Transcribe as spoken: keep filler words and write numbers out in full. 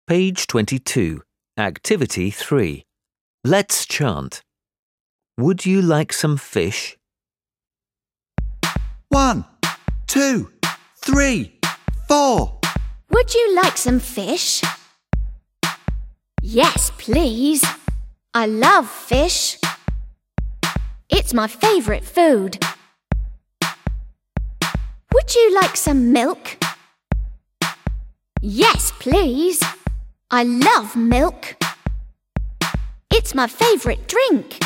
Page twenty-two, Activity three. Let's chant. Would you like some fish? One, two, three, four. Would you like some fish? Yes, please. I love fish. It's my favourite food. Would you like some milk? Yes, please. I love milk. It's my favourite drink.